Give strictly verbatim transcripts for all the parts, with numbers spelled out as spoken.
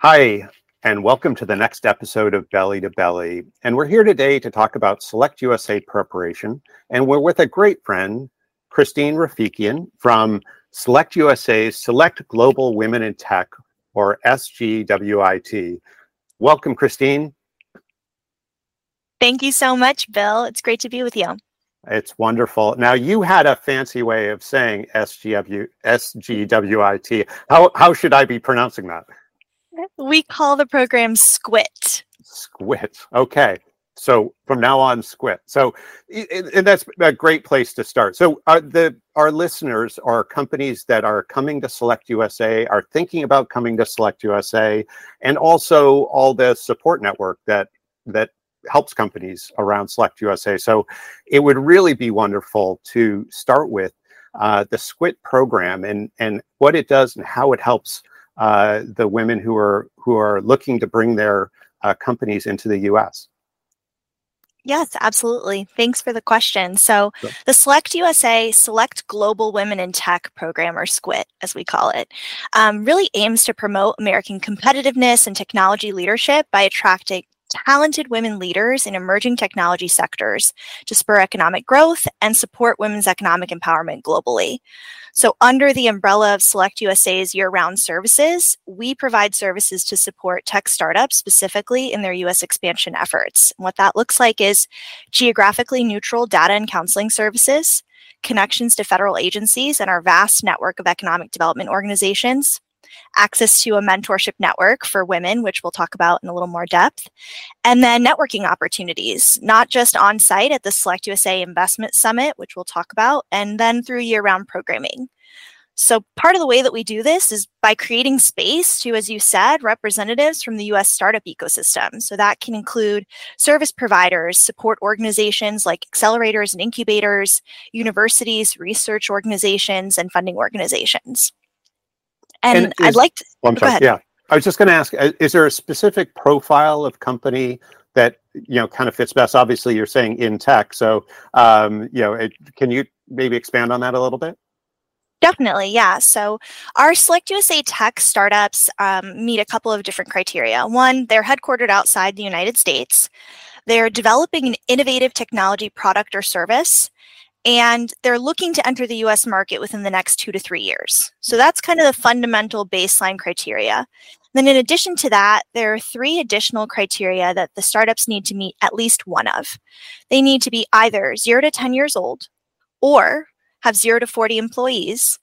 Hi, and welcome to the next episode of Belly to Belly. And we're here today to talk about Select U S A preparation. And we're with a great friend, Christine Rafikian from Select U S A's Select Global Women in Tech, or S G W I T. Welcome, Christine. Thank you so much, Bill. It's great to be with you. It's wonderful. Now, you had a fancy way of saying S G W I T. How, how should I be pronouncing that? We call the program SQUIT. SQUIT. Okay. So from now on, SQUIT. So and that's a great place to start. So are the our listeners are companies that are coming to Select U S A, are thinking about coming to Select U S A, and also all the support network that that helps companies around Select U S A. So it would really be wonderful to start with uh, the SQUIT program and and what it does and how it helps uh, the women who are who are looking to bring their uh, companies into the U S. Yes, absolutely. Thanks for the question. So sure. The Select U S A, Select Global Women in Tech program, or SQUIT, as we call it, um, really aims to promote American competitiveness and technology leadership by attracting talented women leaders in emerging technology sectors to spur economic growth and support women's economic empowerment globally. So under the umbrella of Select U S A's year-round services, we provide services to support tech startups specifically in their U S expansion efforts. And what that looks like is geographically neutral data and counseling services, connections to federal agencies and our vast network of economic development organizations, access to a mentorship network for women, which we'll talk about in a little more depth, and then networking opportunities, not just on site at the Select U S A Investment Summit, which we'll talk about, and then through year-round programming. So part of the way that we do this is by creating space to, as you said, representatives from the U S startup ecosystem. So that can include service providers, support organizations like accelerators and incubators, universities, research organizations, and funding organizations. And, and is, I'd like to, well, I'm go sorry, ahead. Yeah, I was just going to ask, is there a specific profile of company that, you know, kind of fits best? Obviously, you're saying in tech. So, um, you know, it, can you maybe expand on that a little bit? Definitely, yeah. So our Select U S A tech startups um, meet a couple of different criteria. One, they're headquartered outside the United States. They're developing an innovative technology product or service, and they're looking to enter the U S market within the next two to three years. So that's kind of the fundamental baseline criteria. Then in addition to that, there are three additional criteria that the startups need to meet at least one of. They need to be either zero to ten years old, or have zero to forty employees,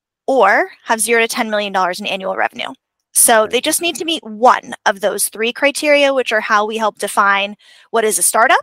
or have zero to ten million dollars in annual revenue. So they just need to meet one of those three criteria, which are how we help define what is a startup.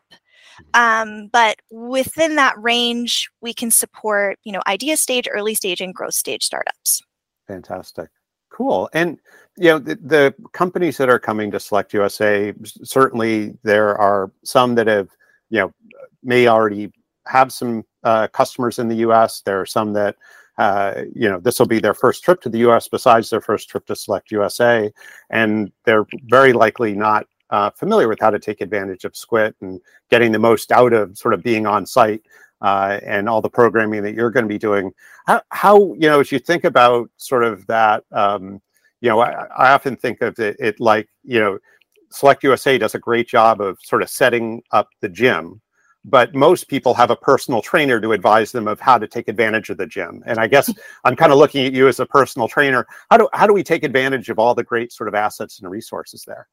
Um, but within that range, we can support, you know, idea stage, early stage, and growth stage startups. Fantastic. Cool. And, you know, the, the companies that are coming to Select U S A, certainly there are some that have, you know, may already have some uh, customers in the U S. There are some that, uh, you know, this will be their first trip to the U S besides their first trip to Select U S A. And they're very likely not Uh, familiar with how to take advantage of SQUIT and getting the most out of sort of being on site uh, and all the programming that you're going to be doing. How, how, you know, as you think about sort of that, um, you know, I, I often think of it, it like, you know, Select U S A does a great job of sort of setting up the gym, but most people have a personal trainer to advise them of how to take advantage of the gym. And I guess I'm kind of looking at you as a personal trainer. How do, how do we take advantage of all the great sort of assets and resources there?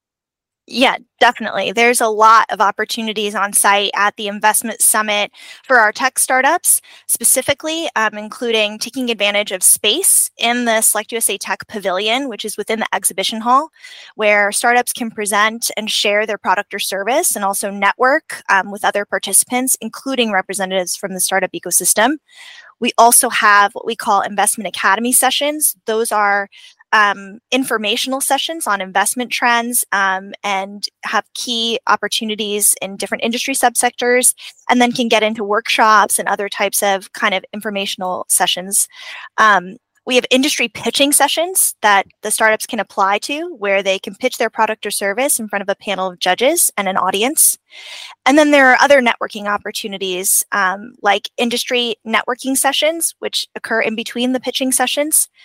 Yeah, definitely. There's a lot of opportunities on site at the Investment Summit for our tech startups, specifically um, including taking advantage of space in the Select U S A Tech Pavilion, which is within the exhibition hall, where startups can present and share their product or service and also network um, with other participants, including representatives from the startup ecosystem. We also have what we call Investment Academy sessions. Those are Um, informational sessions on investment trends um, and have key opportunities in different industry subsectors, and then can get into workshops and other types of kind of informational sessions. Um, we have industry pitching sessions that the startups can apply to, where they can pitch their product or service in front of a panel of judges and an audience. And then there are other networking opportunities um, like industry networking sessions, which occur in between the pitching sessions.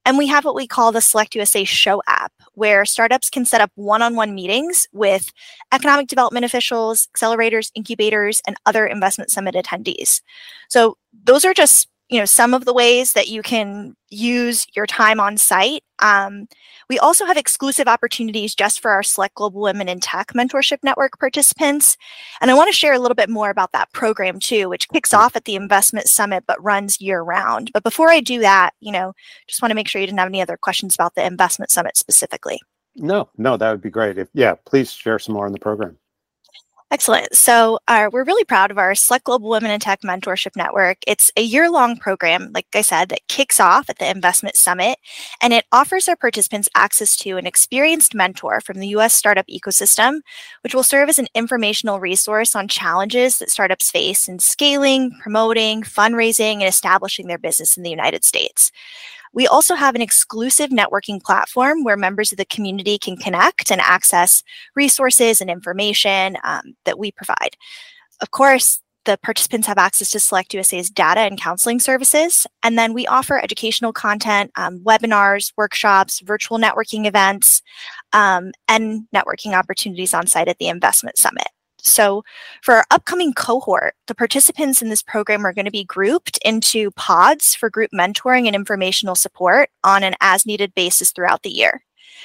And we have what we call the Select U S A Show app, where startups can set up one-on-one meetings with economic development officials, accelerators, incubators, and other investment summit attendees. So those are just, you know, some of the ways that you can use your time on site. Um, we also have exclusive opportunities just for our Select Global Women in Tech Mentorship Network participants. And I want to share a little bit more about that program too, which kicks off at the Investment Summit but runs year round. But before I do that, you know, just want to make sure you didn't have any other questions about the Investment Summit specifically. No, no, that would be great. If, yeah, please share some more on the program. Excellent. So uh, we're really proud of our Select Global Women in Tech Mentorship Network. It's a year-long program, like I said, that kicks off at the Investment Summit, and it offers our participants access to an experienced mentor from the U S startup ecosystem, which will serve as an informational resource on challenges that startups face in scaling, promoting, fundraising, and establishing their business in the United States. We also have an exclusive networking platform where members of the community can connect and access resources and information um, that we provide. Of course, the participants have access to Select U S A's data and counseling services. And then we offer educational content, um, webinars, workshops, virtual networking events, um, and networking opportunities on site at the Investment Summit. So for our upcoming cohort, the participants in this program are going to be grouped into pods for group mentoring and informational support on an as-needed basis throughout the year.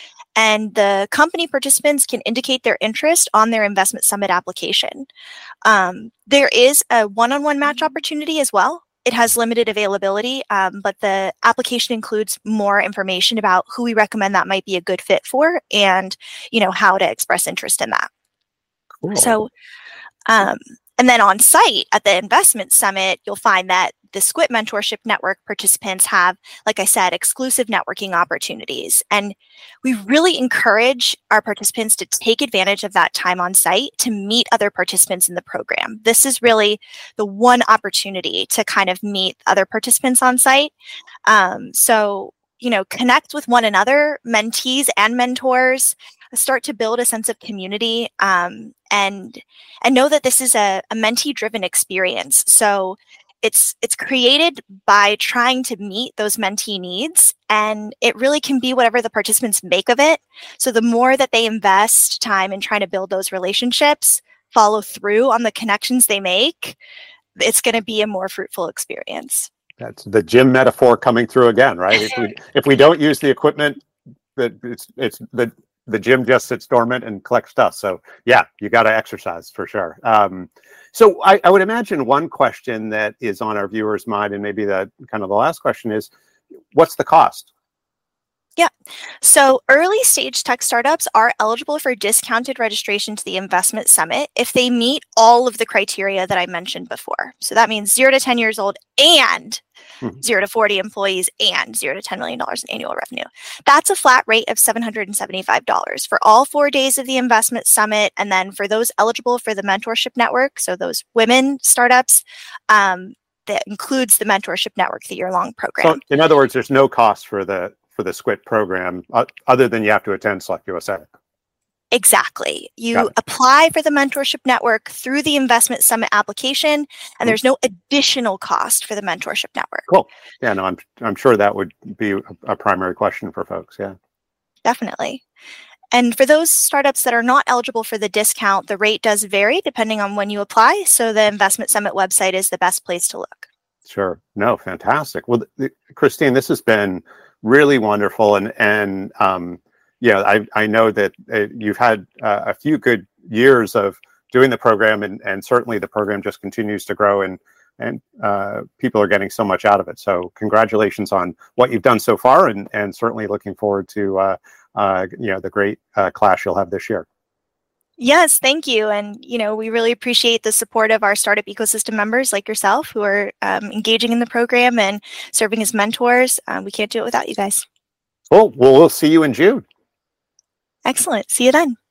And the company participants can indicate their interest on their Investment Summit application. Um, there is a one-on-one match opportunity as well. It has limited availability, um, but the application includes more information about who we recommend that might be a good fit for and, you know, how to express interest in that. Cool. So, um, and then on site at the Investment Summit, you'll find that the Squit Mentorship Network participants have, like I said, exclusive networking opportunities. And we really encourage our participants to take advantage of that time on site to meet other participants in the program. This is really the one opportunity to kind of meet other participants on site. Um, so, you know, connect with one another, mentees and mentors, start to build a sense of community, um, and and know that this is a, a mentee-driven experience. So it's it's created by trying to meet those mentee needs, and it really can be whatever the participants make of it. So the more that they invest time in trying to build those relationships, follow through on the connections they make, it's going to be a more fruitful experience. That's the gym metaphor coming through again, right? If we if we don't use the equipment, that it's it's the the gym just sits dormant and collects dust. So yeah, you got to exercise for sure. Um, so I, I would imagine one question that is on our viewers' mind, and maybe the kind of the last question is, what's the cost? Yeah. So early stage tech startups are eligible for discounted registration to the Investment Summit if they meet all of the criteria that I mentioned before. So that means zero to ten years old and mm-hmm. zero to forty employees and zero to ten million dollars in annual revenue. That's a flat rate of seven hundred seventy-five dollars for all four days of the Investment Summit. And then for those eligible for the mentorship network, so those women startups, um, that includes the mentorship network, the year-long program. So in other words, there's no cost for the for the Squit program, uh, other than you have to attend Select U S A. Exactly. You apply for the mentorship network through the Investment Summit application, and mm-hmm. there's no additional cost for the mentorship network. Cool. Yeah, no, I'm I'm sure that would be a, a primary question for folks. Yeah. Definitely. And for those startups that are not eligible for the discount, the rate does vary depending on when you apply. So the Investment Summit website is the best place to look. Sure. No, fantastic. Well, th- Christine, this has been really wonderful. And, and um, yeah, I, I know that uh, you've had uh, a few good years of doing the program, and, and certainly the program just continues to grow, and, and uh, people are getting so much out of it. So congratulations on what you've done so far, and, and certainly looking forward to uh, uh, you know, the great uh, class you'll have this year. Yes, thank you. And, you know, we really appreciate the support of our startup ecosystem members like yourself who are um, engaging in the program and serving as mentors. Um, we can't do it without you guys. Cool. Well, we'll see you in June. Excellent. See you then.